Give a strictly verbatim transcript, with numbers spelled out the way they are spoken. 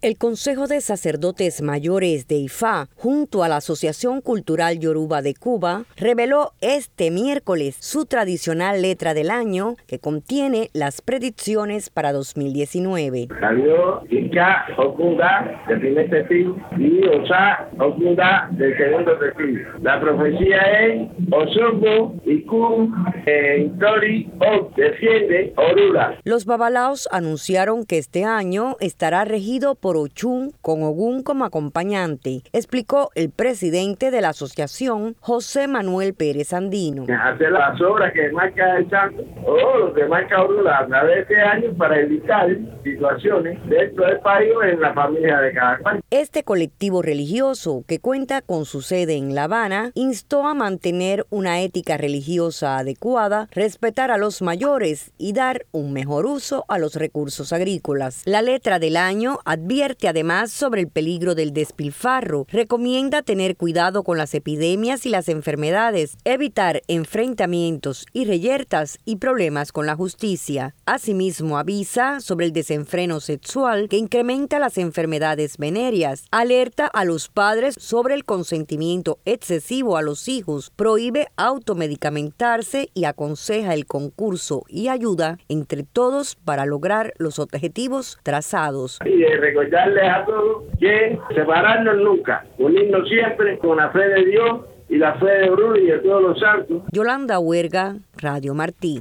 El Consejo de Sacerdotes Mayores de Ifá, junto a la Asociación Cultural Yoruba de Cuba, reveló este miércoles su tradicional letra del año que contiene las predicciones para dos mil diecinueve. Salió Ica Okunda del primer testigo y Osa Okunda del segundo testigo. La profecía es Osogo Iku Intori O defiende Orula. Los babalaos anunciaron que este año estará regido por Ochun con Ogún como acompañante, explicó el presidente de la asociación, José Manuel Pérez Andino. Hacer las obras que marca el santo o lo que marca Orula a través de este año para evitar situaciones dentro del país o en la familia de cada cual. Este colectivo religioso, que cuenta con su sede en La Habana, instó a mantener una ética religiosa adecuada, respetar a los mayores y dar un mejor uso a los recursos agrícolas. La letra del año advierte además sobre el peligro del despilfarro, recomienda tener cuidado con las epidemias y las enfermedades, evitar enfrentamientos y reyertas y problemas con la justicia. Asimismo, avisa sobre el desenfreno sexual que incrementa las enfermedades venéreas, alerta a los padres sobre el consentimiento excesivo a los hijos, prohíbe automedicamentarse y aconseja el concurso y ayuda entre todos para lograr los objetivos trazados. Y de recordarles a todos que separarnos nunca, unirnos siempre con la fe de Dios y la fe de Orula y de todos los santos. Yolanda Huerga, Radio Martí.